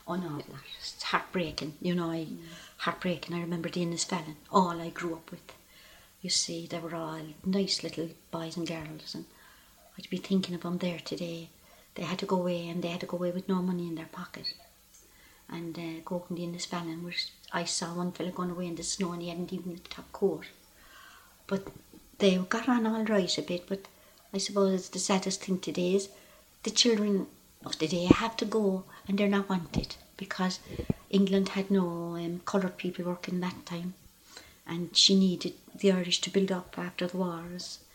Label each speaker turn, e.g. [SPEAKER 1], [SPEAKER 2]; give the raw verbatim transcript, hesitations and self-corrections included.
[SPEAKER 1] Oh no, it's heartbreaking, you know, I, mm. heartbreaking. I remember the Innisfallen, all I grew up with. You see, they were all nice little boys and girls, and I'd be thinking of them there today. They had to go away, and they had to go away with no money in their pocket. And uh, go up in the Innisfallen, where I saw one fella going away in the snow, and he hadn't even a top coat. But they got on all right a bit, but I suppose the saddest thing today is the children of the day have to go and they're not wanted, because England had no um, coloured people working that time, and she needed the Irish to build up after the wars.